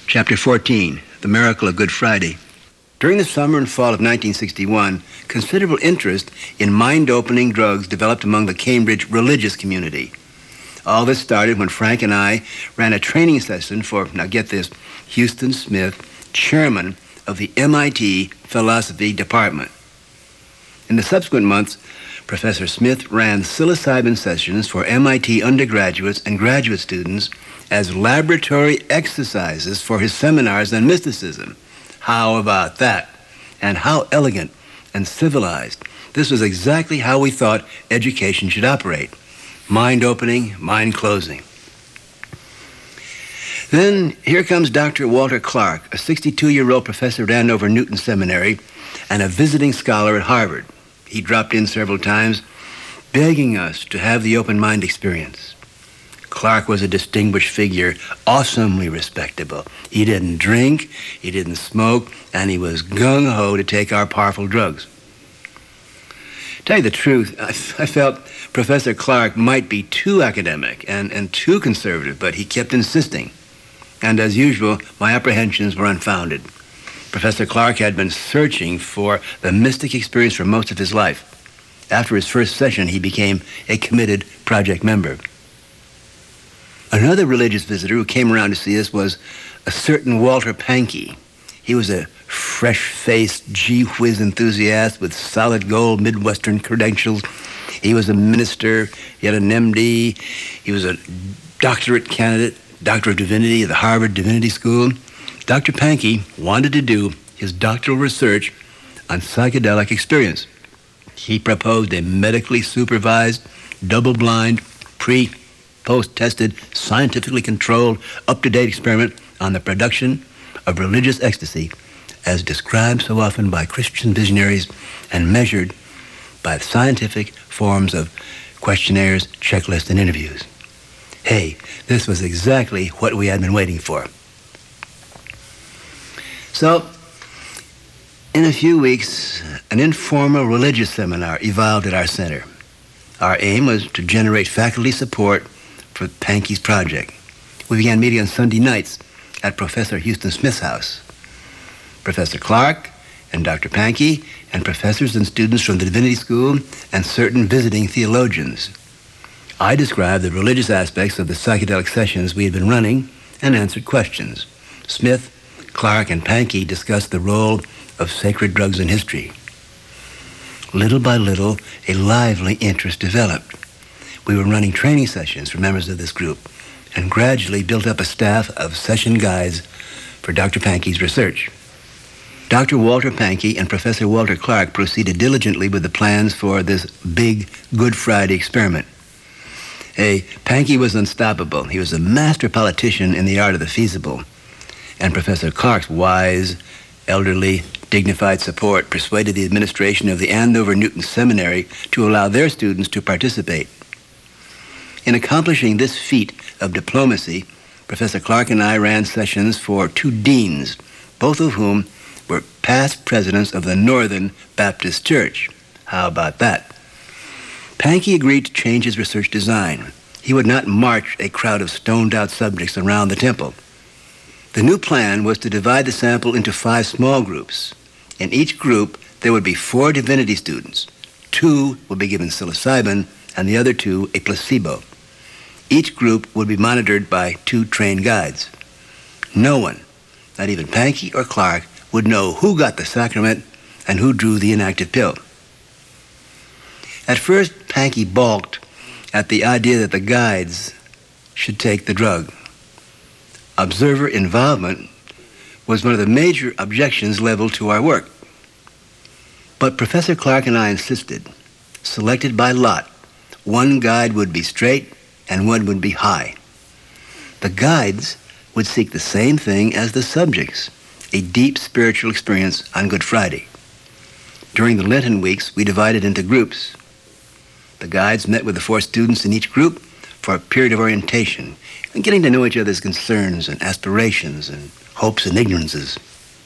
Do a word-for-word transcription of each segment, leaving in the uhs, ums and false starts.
Chapter fourteen, The Miracle of Good Friday. During the summer and fall of nineteen sixty-one, considerable interest in mind-opening drugs developed among the Cambridge religious community. All this started when Frank and I ran a training session for, now get this, Huston Smith, chairman of the M I T Philosophy Department. In the subsequent months, Professor Smith ran psilocybin sessions for M I T undergraduates and graduate students as laboratory exercises for his seminars on mysticism. How about that? And how elegant and civilized. This was exactly how we thought education should operate. Mind-opening, mind-closing. Then here comes Doctor Walter Clark, a sixty-two-year-old professor at Andover Newton Seminary and a visiting scholar at Harvard. He dropped in several times, begging us to have the open mind experience. Clark was a distinguished figure, awesomely respectable. He didn't drink, he didn't smoke, and he was gung-ho to take our powerful drugs. Tell you the truth, I, I felt Professor Clark might be too academic and, and too conservative, but he kept insisting. And as usual, my apprehensions were unfounded. Professor Clark had been searching for the mystic experience for most of his life. After his first session, he became a committed project member. Another religious visitor who came around to see us was a certain Walter Pankey. He was a fresh-faced, gee-whiz enthusiast with solid gold Midwestern credentials. He was a minister, he had an M D, he was a doctorate candidate, Doctor of Divinity at the Harvard Divinity School. Doctor Pankey wanted to do his doctoral research on psychedelic experience. He proposed a medically supervised, double-blind, pre- post-tested, scientifically controlled, up-to-date experiment on the production of religious ecstasy as described so often by Christian visionaries and measured by scientific forms of questionnaires, checklists, and interviews. Hey, this was exactly what we had been waiting for. So, in a few weeks, an informal religious seminar evolved at our center. Our aim was to generate faculty support for Pankey's project. We began meeting on Sunday nights at Professor Huston Smith's house. Professor Clark and Doctor Pankey and professors and students from the Divinity School and certain visiting theologians. I described the religious aspects of the psychedelic sessions we had been running and answered questions. Smith, Clark, and Pankey discussed the role of sacred drugs in history. Little by little, a lively interest developed. We were running training sessions for members of this group and gradually built up a staff of session guides for Doctor Pankey's research. Doctor Walter Pankey and Professor Walter Clark proceeded diligently with the plans for this big Good Friday experiment. Hey, Pankey was unstoppable. He was a master politician in the art of the feasible. And Professor Clark's wise, elderly, dignified support persuaded the administration of the Andover Newton Seminary to allow their students to participate. In accomplishing this feat of diplomacy, Professor Clark and I ran sessions for two deans, both of whom were past presidents of the Northern Baptist Church. How about that? Pankey agreed to change his research design. He would not march a crowd of stoned-out subjects around the temple. The new plan was to divide the sample into five small groups. In each group, there would be four divinity students. Two would be given psilocybin, and the other two a placebo. Each group would be monitored by two trained guides. No one, not even Pankey or Clark, would know who got the sacrament and who drew the inactive pill. At first, Pankey balked at the idea that the guides should take the drug. Observer involvement was one of the major objections leveled to our work. But Professor Clark and I insisted, selected by lot, one guide would be straight and one would be high. The guides would seek the same thing as the subjects, a deep spiritual experience on Good Friday. During the Lenten weeks, we divided into groups. The guides met with the four students in each group for a period of orientation and getting to know each other's concerns and aspirations and hopes and ignorances.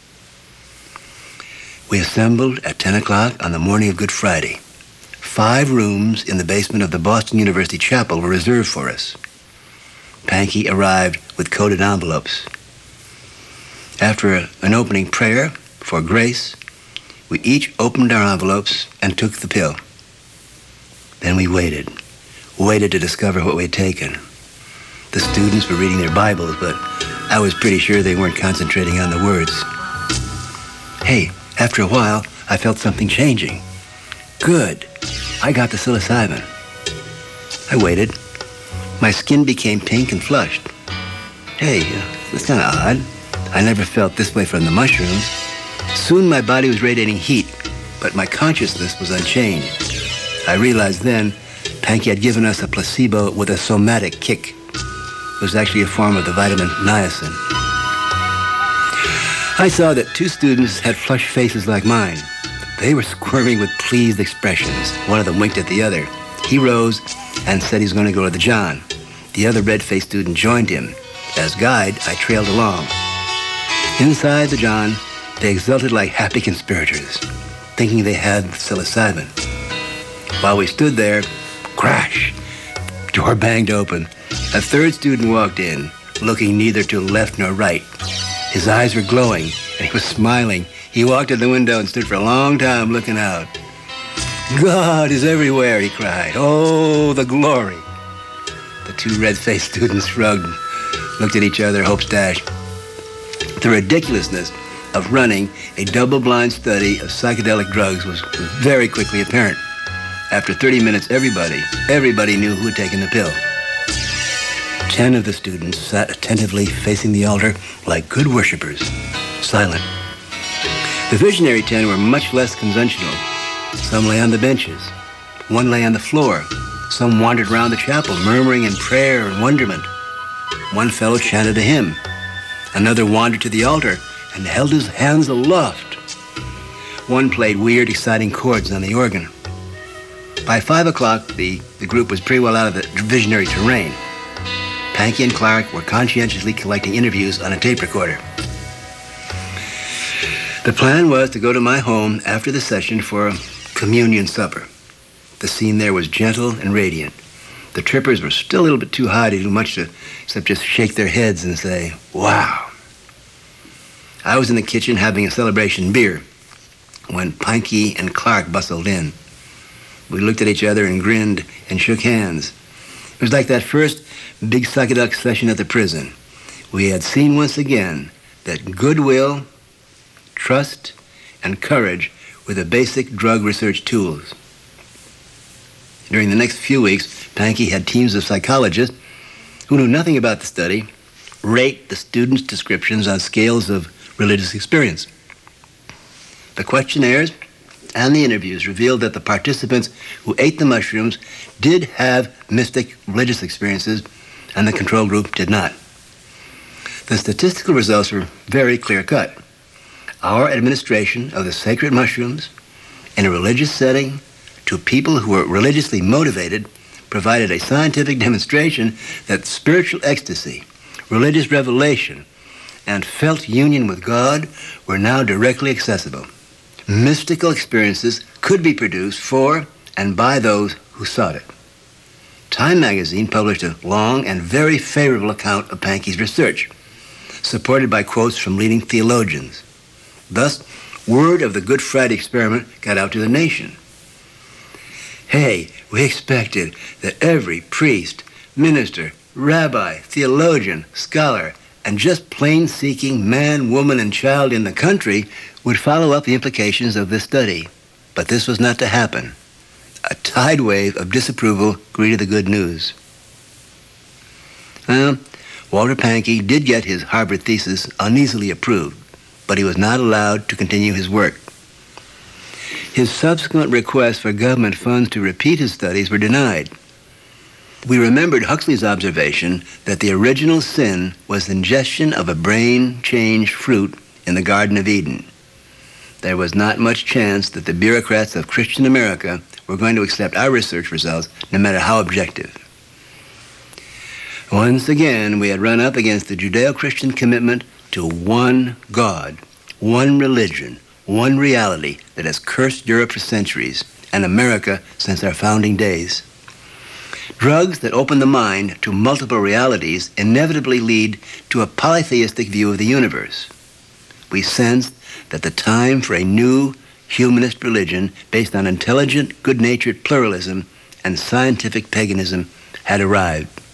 We assembled at ten o'clock on the morning of Good Friday. Five rooms in the basement of the Boston University Chapel were reserved for us. Pankey arrived with coded envelopes. After a, an opening prayer for grace, we each opened our envelopes and took the pill. Then we waited, waited to discover what we'd taken. The students were reading their Bibles, but I was pretty sure they weren't concentrating on the words. Hey, after a while, I felt something changing. Good. I got the psilocybin. I waited. My skin became pink and flushed. Hey, that's kind of odd. I never felt this way from the mushrooms. Soon my body was radiating heat, but my consciousness was unchanged. I realized then Pankey had given us a placebo with a somatic kick. It was actually a form of the vitamin niacin. I saw that two students had flushed faces like mine. They were squirming with pleased expressions. One of them winked at the other. He rose and said he was going to go to the John. The other red-faced student joined him. As guide, I trailed along. Inside the John, they exulted like happy conspirators, thinking they had psilocybin. While we stood there, crash, door banged open. A third student walked in, looking neither to left nor right. His eyes were glowing, and he was smiling. He walked to the window and stood for a long time looking out. God is everywhere, he cried. Oh, the glory. The two red-faced students shrugged, looked at each other, hopes dashed. The ridiculousness of running a double-blind study of psychedelic drugs was, was very quickly apparent. After thirty minutes, everybody, everybody knew who had taken the pill. Ten of the students sat attentively facing the altar like good worshipers, silent. The visionary ten were much less conventional. Some lay on the benches. One lay on the floor. Some wandered round the chapel, murmuring in prayer and wonderment. One fellow chanted a hymn. Another wandered to the altar and held his hands aloft. One played weird, exciting chords on the organ. By five o'clock, the, the group was pretty well out of the visionary terrain. Pankey and Clark were conscientiously collecting interviews on a tape recorder. The plan was to go to my home after the session for a communion supper. The scene there was gentle and radiant. The trippers were still a little bit too high to do much to, except just shake their heads and say, wow. I was in the kitchen having a celebration beer when Pankey and Clark bustled in. We looked at each other and grinned and shook hands. It was like that first big psychedelic session at the prison. We had seen once again that goodwill, trust, and courage were the basic drug research tools. During the next few weeks, Pankey had teams of psychologists who knew nothing about the study rate the students' descriptions on scales of religious experience. The questionnaires and the interviews revealed that the participants who ate the mushrooms did have mystic religious experiences, and the control group did not. The statistical results were very clear-cut. Our administration of the sacred mushrooms in a religious setting to people who were religiously motivated provided a scientific demonstration that spiritual ecstasy, religious revelation, and felt union with God were now directly accessible. Mystical experiences could be produced for and by those who sought it. Time magazine published a long and very favorable account of Pankey's research, supported by quotes from leading theologians. Thus, word of the Good Friday experiment got out to the nation. Hey, we expected that every priest, minister, rabbi, theologian, scholar, and just plain-seeking man, woman, and child in the country would follow up the implications of this study. But this was not to happen. A tide wave of disapproval greeted the good news. Well, Walter Pankey did get his Harvard thesis uneasily approved, but he was not allowed to continue his work. His subsequent requests for government funds to repeat his studies were denied. We remembered Huxley's observation that the original sin was ingestion of a brain-changed fruit in the Garden of Eden. There was not much chance that the bureaucrats of Christian America were going to accept our research results, no matter how objective. Once again, we had run up against the Judeo-Christian commitment to one God, one religion, one reality that has cursed Europe for centuries and America since our founding days. Drugs that open the mind to multiple realities inevitably lead to a polytheistic view of the universe. we sensed that the time for a new humanist religion based on intelligent, good-natured pluralism and scientific paganism had arrived.